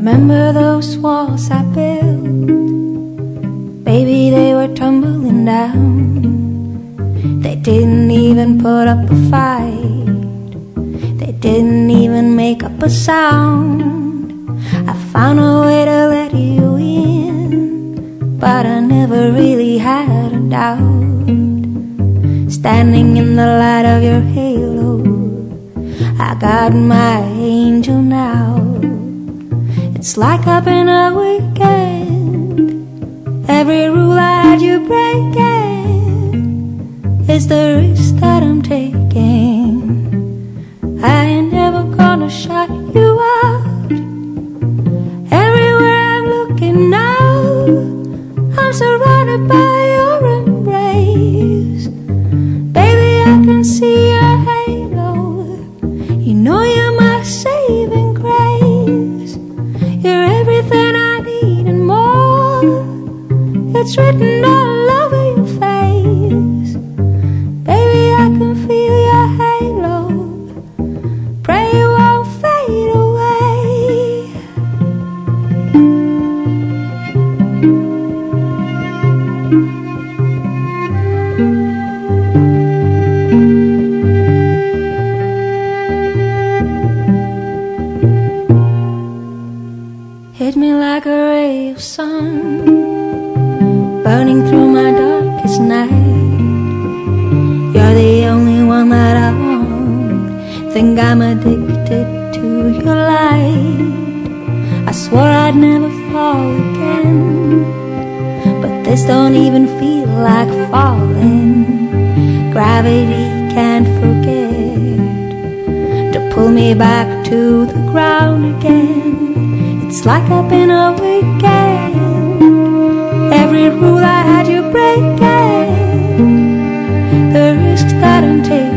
Remember those walls I built? Baby, they were tumbling down. They didn't even put up a fight. They didn't even make up a sound. I found a way to let you in, but I never really had a doubt. Standing in the light of your halo, I got my angel now. It's like I've been a weekend. Every rule I had you breaking is the risk that I'm taking. I ain't never gonna shut you out. Everywhere I'm looking now, I'm surrounded by your embrace. Baby, I can see your halo. You know you're my saving grace. You're everything I need and more. It's written all over your face. Baby, I can feel your halo. Pray you won't fade away. Hit me like a ray of sun, burning through my darkest night. You're the only one that I want. Think I'm addicted to your light. I swore I'd never fall again, but this don't even feel like falling. Gravity can't forget to pull me back to the ground again. It's like I've been a weekend. Every rule I had you breaking, the risks that I'm taking.